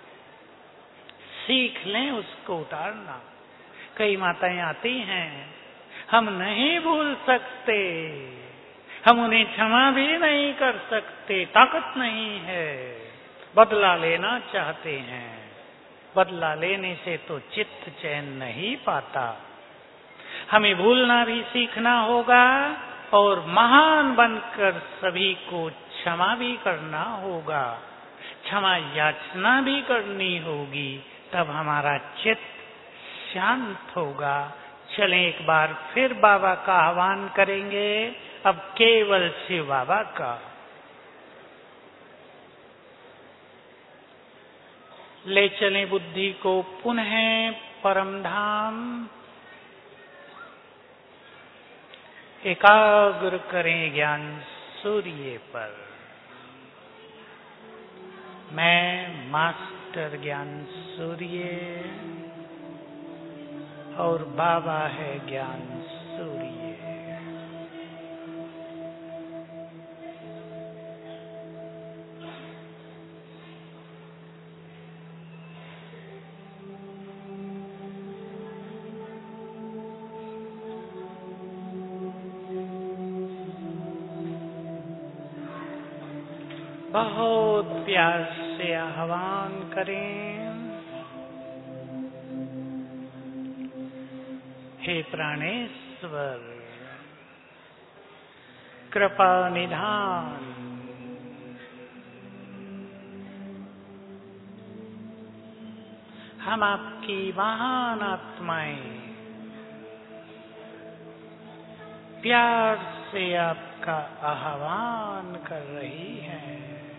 सीख लें उसको उतारना। कई माताएं आती हैं, हम नहीं भूल सकते, हम उन्हें क्षमा भी नहीं कर सकते, ताकत नहीं है, बदला लेना चाहते हैं। बदला लेने से तो चित्त चैन नहीं पाता। हमें भूलना भी सीखना होगा और महान बनकर सभी को क्षमा भी करना होगा, क्षमा याचना भी करनी होगी, तब हमारा चित्त शांत होगा। चलें एक बार फिर बाबा का आह्वान करेंगे, अब केवल शिव बाबा का। ले चलें बुद्धि को पुनः परम धाम। एकाग्र करें ज्ञान सूर्य पर। मैं मास्टर ज्ञान सूर्य और बाबा है ज्ञान सूर्य। बहुत प्यार से आह्वान करें, हे प्राणेश्वर कृपा निधान, हम आपकी महान आत्माएं प्यार से आपका आह्वान कर रही हैं।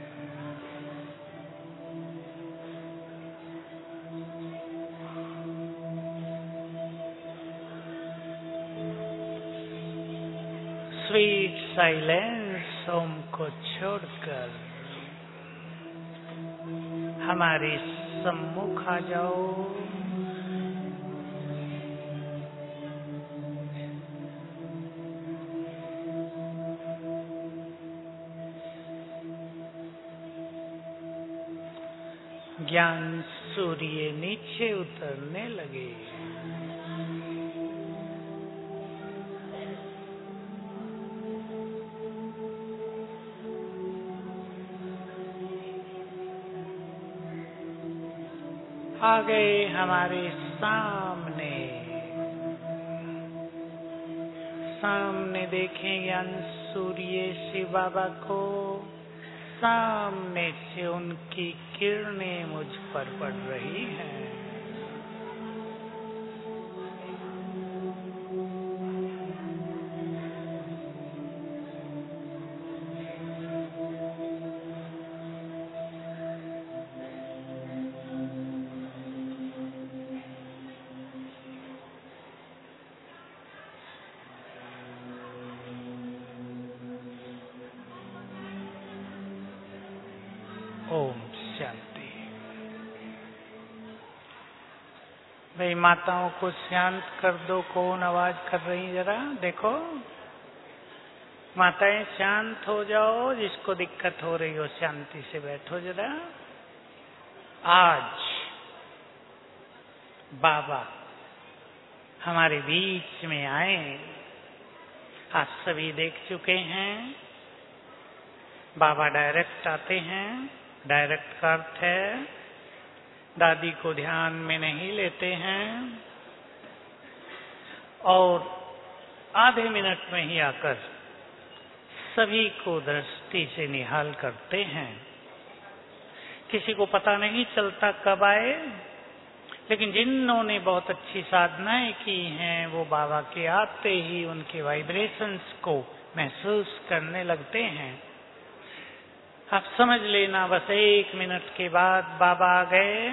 स्वीट साइलेंस ओम को छोड़कर हमारे सम्मुख आ जाओ। ज्ञान सूर्य नीचे उतरने लगे। आ गए हमारे सामने। सामने देखें ज्ञान सूर्य शिव बाबा को। सामने से उनकी किरणें मुझ पर पड़ रही हैं। ओम शांति। भाई माताओं को शांत कर दो। कौन आवाज कर रही जरा देखो। माताएं शांत हो जाओ। जिसको दिक्कत हो रही हो शांति से बैठो जरा। आज बाबा हमारे बीच में आए। आप सभी देख चुके हैं बाबा डायरेक्ट आते हैं। डायरेक्ट का अर्थ है दादी को ध्यान में नहीं लेते हैं और आधे मिनट में ही आकर सभी को दृष्टि से निहाल करते हैं। किसी को पता नहीं चलता कब आए, लेकिन जिन्होंने बहुत अच्छी साधनाएं की हैं वो बाबा के आते ही उनके वाइब्रेशंस को महसूस करने लगते हैं। आप समझ लेना बस एक मिनट के बाद बाबा आ गए।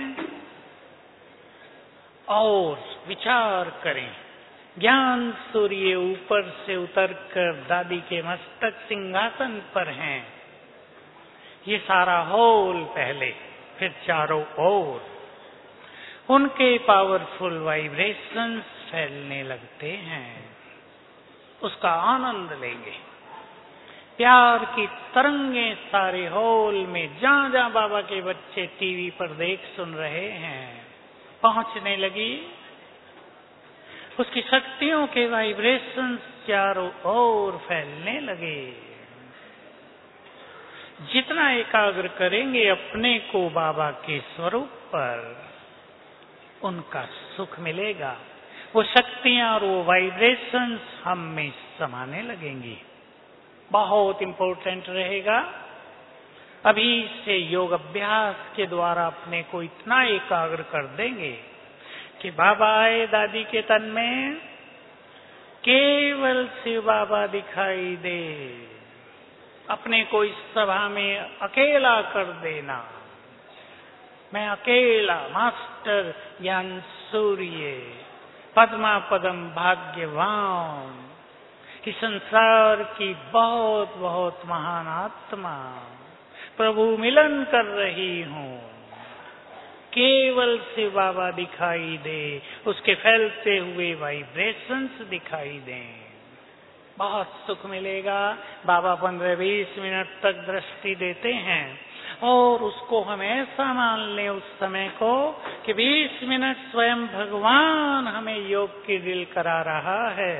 और विचार करें ज्ञान सूर्य ऊपर से उतरकर दादी के मस्तक सिंहासन पर हैं। ये सारा हॉल पहले, फिर चारों ओर उनके पावरफुल वाइब्रेशंस फैलने लगते हैं। उसका आनंद लेंगे। प्यार की तरंगे सारे हॉल में जहां जहां बाबा के बच्चे टीवी पर देख सुन रहे हैं पहुंचने लगी। उसकी शक्तियों के वाइब्रेशंस चारों ओर फैलने लगे। जितना एकाग्र करेंगे अपने को बाबा के स्वरूप पर, उनका सुख मिलेगा। वो शक्तियां और वो वाइब्रेशंस हम में समाने लगेंगी। बहुत इंपॉर्टेंट रहेगा। अभी से योग अभ्यास के द्वारा अपने को इतना एकाग्र कर देंगे कि बाबा आए दादी के तन में, केवल शिव बाबा दिखाई दे। अपने को इस सभा में अकेला कर देना। मैं अकेला मास्टर ज्ञान सूर्य, पद्मा पदम भाग्यवान, कि संसार की बहुत बहुत महान आत्मा प्रभु मिलन कर रही हूँ, केवल से बाबा दिखाई दे, उसके फैलते हुए वाइब्रेशंस दिखाई दें, बहुत सुख मिलेगा। बाबा पंद्रह बीस मिनट तक दृष्टि देते हैं और उसको हम ऐसा मान लें उस समय को कि बीस मिनट स्वयं भगवान हमें योग की ड्रिल करा रहा है।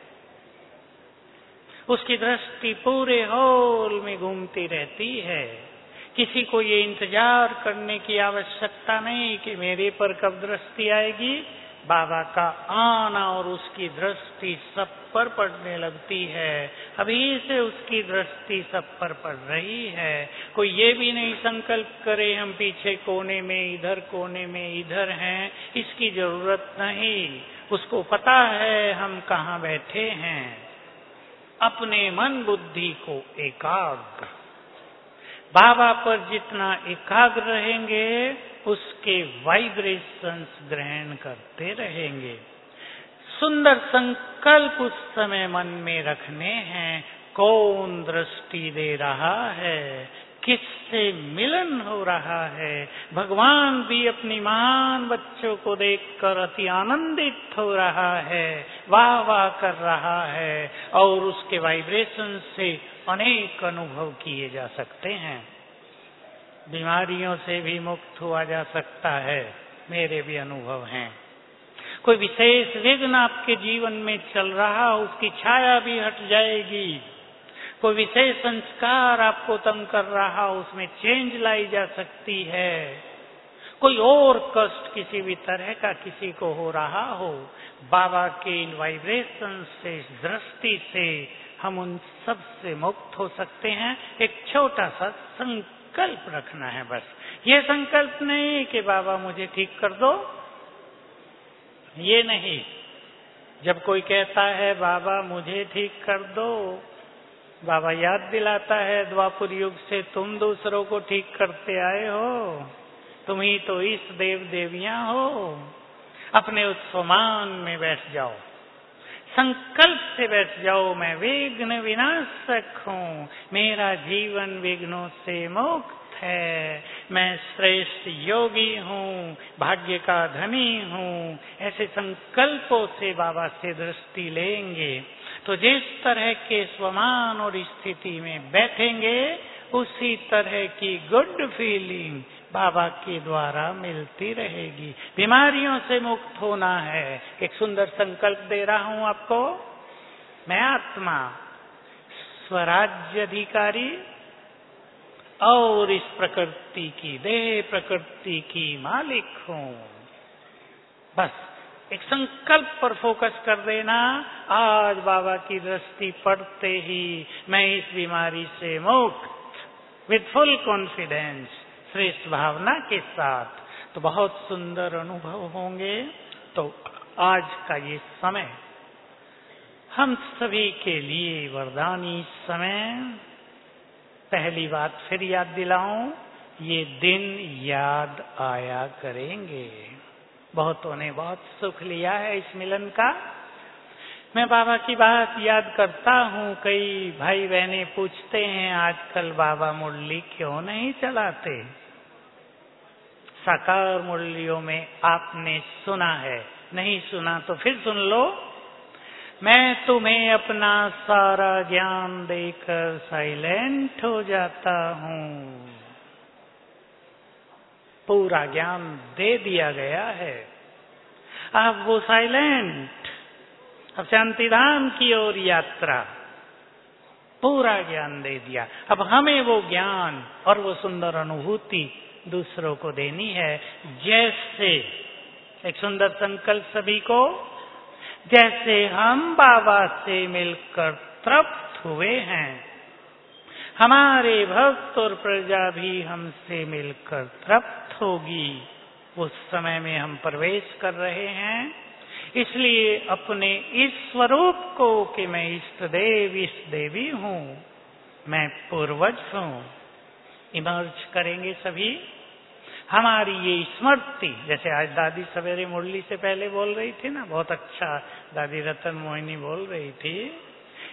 उसकी दृष्टि पूरे हॉल में घूमती रहती है। किसी को ये इंतजार करने की आवश्यकता नहीं कि मेरे पर कब दृष्टि आएगी। बाबा का आना और उसकी दृष्टि सब पर पड़ने लगती है। अभी से उसकी दृष्टि सब पर पड़ रही है। कोई ये भी नहीं संकल्प करे हम पीछे कोने में, इधर कोने में, इधर हैं, इसकी जरूरत नहीं। उसको पता है हम कहाँ बैठे हैं। अपने मन बुद्धि को एकाग्र, बाबा पर जितना एकाग्र रहेंगे उसके वाइब्रेशंस ग्रहण करते रहेंगे। सुंदर संकल्प उस समय मन में रखने हैं। कौन दृष्टि दे रहा है, किससे मिलन हो रहा है। भगवान भी अपनी महान बच्चों को देखकर अति आनंदित हो रहा है, वाह वाह कर रहा है और उसके वाइब्रेशन से अनेक अनुभव किए जा सकते हैं। बीमारियों से भी मुक्त हुआ जा सकता है, मेरे भी अनुभव हैं। कोई विशेष विघ्न आपके जीवन में चल रहा, उसकी छाया भी हट जाएगी। कोई विशेष संस्कार आपको तंग कर रहा, उसमें चेंज लाई जा सकती है। कोई और कष्ट किसी भी तरह का किसी को हो रहा हो, बाबा के इन वाइब्रेशन से, दृष्टि से हम उन सब से मुक्त हो सकते हैं। एक छोटा सा संकल्प रखना है बस। ये संकल्प नहीं कि बाबा मुझे ठीक कर दो, ये नहीं। जब कोई कहता है बाबा मुझे ठीक कर दो, बाबा याद दिलाता है द्वापर युग से तुम दूसरों को ठीक करते आए हो, तुम ही तो इस देव देवियां हो। अपने उस सम्मान में बैठ जाओ, संकल्प से बैठ जाओ, मैं विघ्न विनाशक हूँ, मेरा जीवन विघ्नों से मुक्त है, मैं श्रेष्ठ योगी हूँ, भाग्य का धनी हूँ। ऐसे संकल्पों से बाबा से दृष्टि लेंगे तो जिस तरह के स्वमान और स्थिति में बैठेंगे उसी तरह की गुड फीलिंग बाबा के द्वारा मिलती रहेगी। बीमारियों से मुक्त होना है। एक सुंदर संकल्प दे रहा हूं आपको। मैं आत्मा स्वराज्य अधिकारी और इस प्रकृति की, देह प्रकृति की मालिक हूं। बस एक संकल्प पर फोकस कर देना। आज बाबा की दृष्टि पड़ते ही मैं इस बीमारी से मुक्त, विद फुल कॉन्फिडेंस, श्रेष्ठ भावना के साथ, तो बहुत सुंदर अनुभव होंगे। तो आज का ये समय हम सभी के लिए वरदानी समय। पहली बात फिर याद दिलाऊं, ये दिन याद आया करेंगे। बहुतों ने बहुत सुख लिया है इस मिलन का। मैं बाबा की बात याद करता हूँ। कई भाई बहने पूछते हैं आजकल बाबा मुरली क्यों नहीं चलाते। साकार मुरलियों में आपने सुना है, नहीं सुना तो फिर सुन लो। मैं तुम्हें अपना सारा ज्ञान देकर साइलेंट हो जाता हूँ। पूरा ज्ञान दे दिया गया है, अब वो साइलेंट, अब शांति धाम की ओर यात्रा, पूरा ज्ञान दे दिया। अब हमें वो ज्ञान और वो सुंदर अनुभूति दूसरों को देनी है। जैसे एक सुंदर संकल्प सभी को, जैसे हम बाबा से मिलकर तृप्त हुए हैं, हमारे भक्त और प्रजा भी हमसे मिलकर तृप्त होगी। उस समय में हम प्रवेश कर रहे हैं। इसलिए अपने इस स्वरूप को कि मैं इष्ट देव इष्ट देवी हूँ, मैं पूर्वज हूँ, इमर्ज करेंगे सभी। हमारी ये स्मृति, जैसे आज दादी सवेरे मुरली से पहले बोल रही थी ना, बहुत अच्छा दादी रतन मोहिनी बोल रही थी,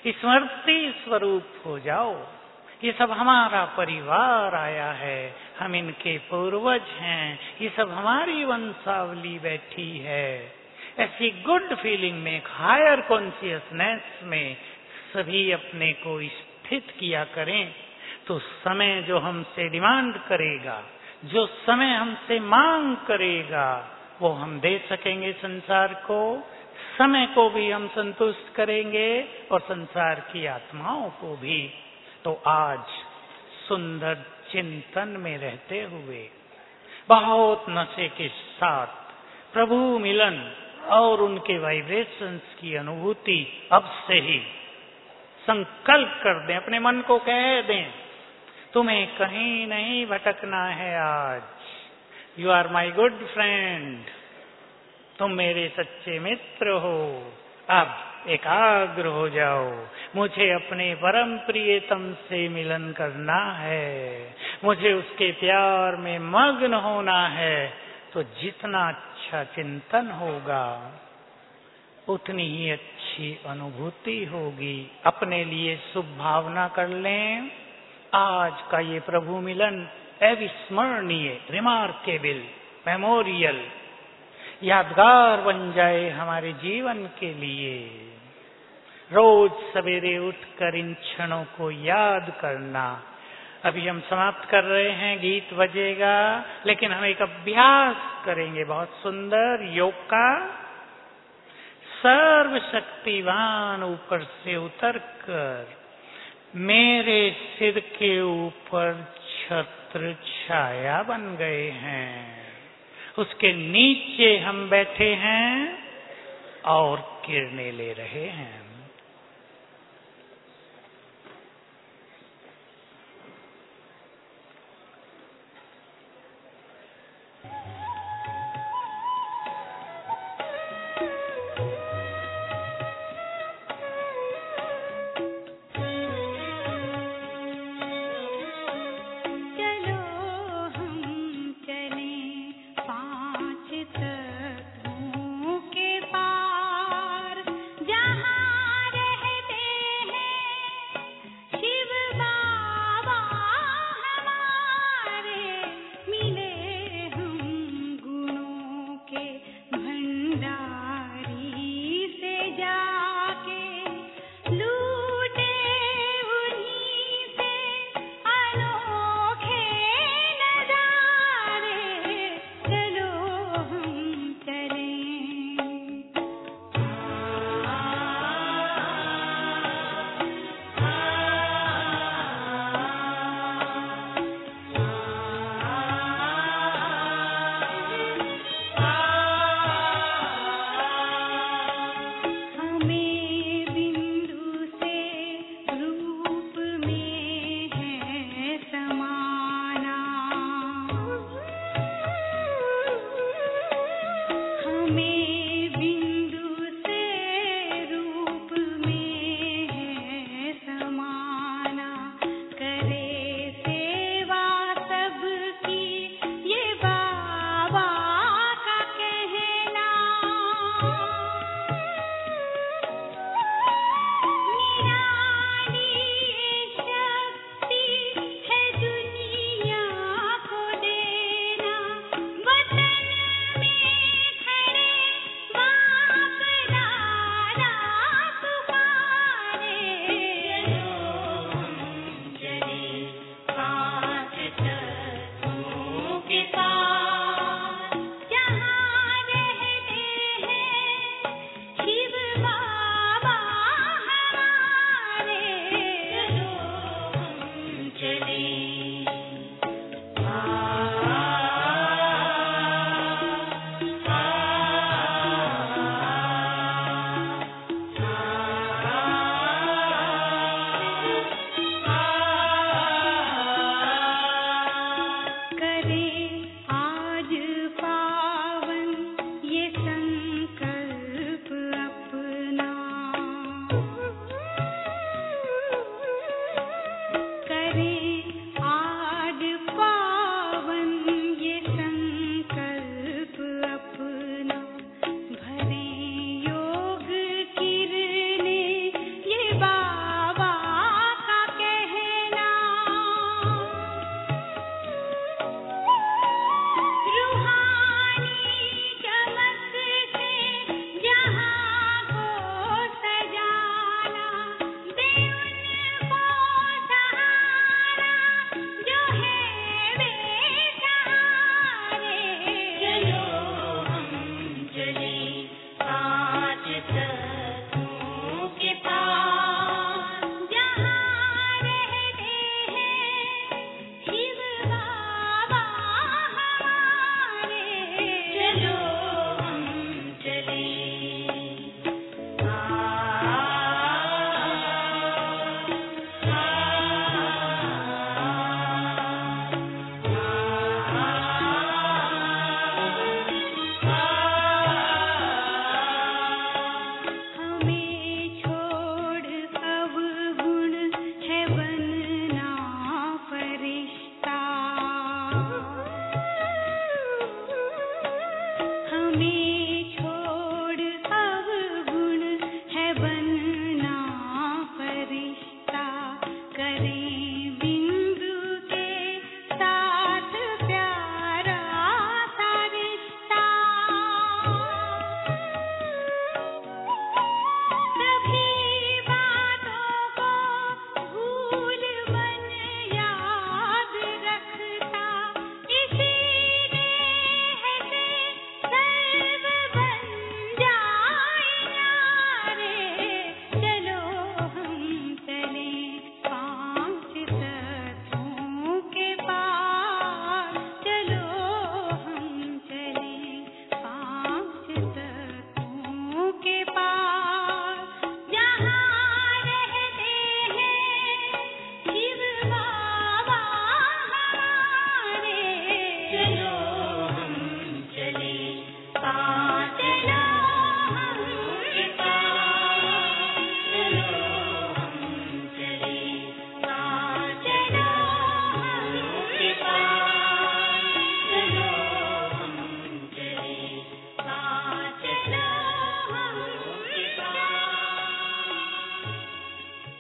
स्मृति स्वरूप हो जाओ। ये सब हमारा परिवार आया है, हम इनके पूर्वज हैं, ये सब हमारी वंशावली बैठी है। ऐसी गुड फीलिंग में, हायर कॉन्शियसनेस में सभी अपने को स्थित किया करें, तो समय जो हमसे डिमांड करेगा, जो समय हमसे मांग करेगा, वो हम दे सकेंगे संसार को। समय को भी हम संतुष्ट करेंगे और संसार की आत्माओं को भी। तो आज सुंदर चिंतन में रहते हुए, बहुत नशे के साथ प्रभु मिलन और उनके वाइब्रेशंस की अनुभूति अब से ही संकल्प कर दें, अपने मन को कह दें, तुम्हें कहीं नहीं भटकना है आज। You are my good friend, तुम मेरे सच्चे मित्र हो। अब एकाग्र हो जाओ, मुझे अपने परम प्रियतम से मिलन करना है, मुझे उसके प्यार में मग्न होना है। तो जितना अच्छा चिंतन होगा उतनी ही अच्छी अनुभूति होगी। अपने लिए शुभ भावना कर लें। आज का ये प्रभु मिलन अविस्मरणीय, रिमार्केबल, मेमोरियल, यादगार बन जाए हमारे जीवन के लिए। रोज सवेरे उठकर इन क्षणों को याद करना। अभी हम समाप्त कर रहे हैं, गीत बजेगा, लेकिन हम एक अभ्यास करेंगे बहुत सुंदर योग का। सर्वशक्तिवान ऊपर से उतरकर मेरे सिर के ऊपर छत्र छाया बन गए हैं, उसके नीचे हम बैठे हैं और किरणें ले रहे हैं।